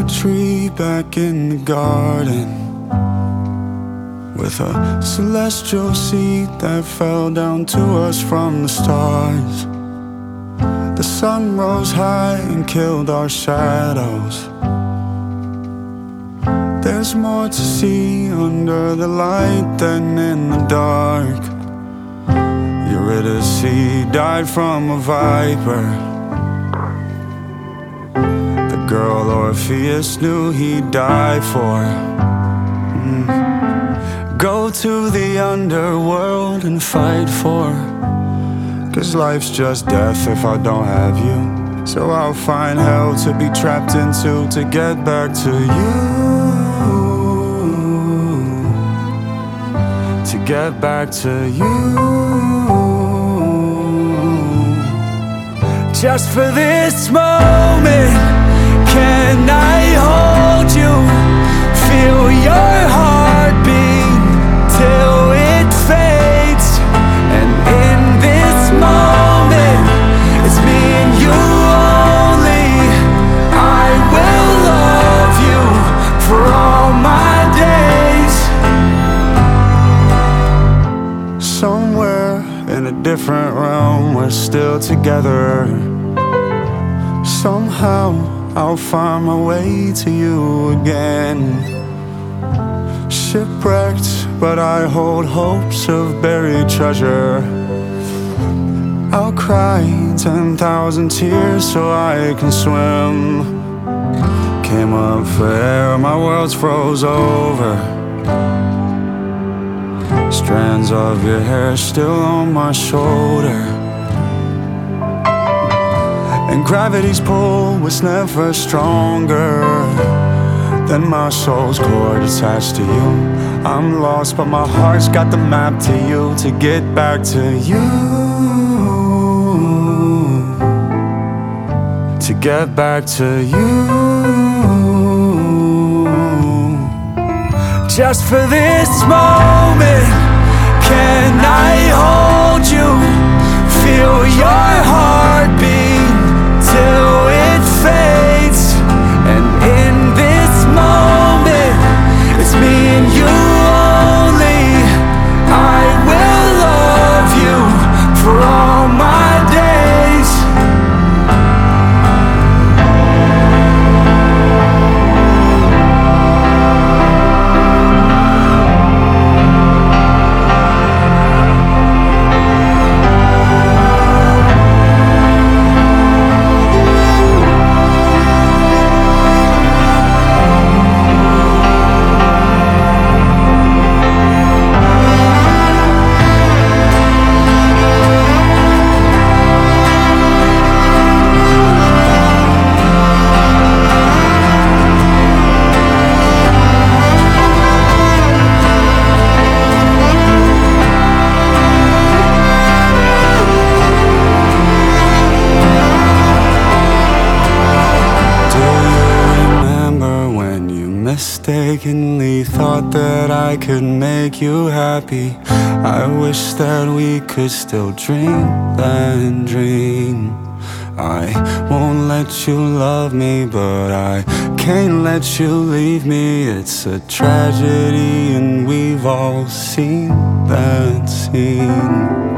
tree back in the garden, with a celestial seed that fell down to us from the stars. The sun rose high and killed our shadows. There's more to see under the light than in the dark. Eurydice died from a viper. The girl Orpheus knew he'd die for. Go to the underworld and fight for, 'cause life's just death if I don't have you. So I'll find hell to be trapped into to get back to you. To get back to you. Just for this moment, can I hold you? Feel your heartbeat till it fades. And in this moment, it's me and you only. I will love you for all my days. Somewhere in a different realm, we're still together. Somehow I'll find my way to you again. Shipwrecked, but I hold hopes of buried treasure. I'll cry 10,000 tears so I can swim. Came up for air, my world's froze over. Strands of your hair still on my shoulder. And gravity's pull was never stronger than my soul's cord attached to you. I'm lost, but my heart's got the map to you. To get back to you. To get back to you. Just for this moment, can I hold you? Feel your heartbeat till it fades. And in this moment, it's me and you only. I will love you for all my days. Mistakenly thought that I could make you happy. I wish that we could still dream and dream. I won't let you love me, but I can't let you leave me. It's a tragedy and we've all seen that scene.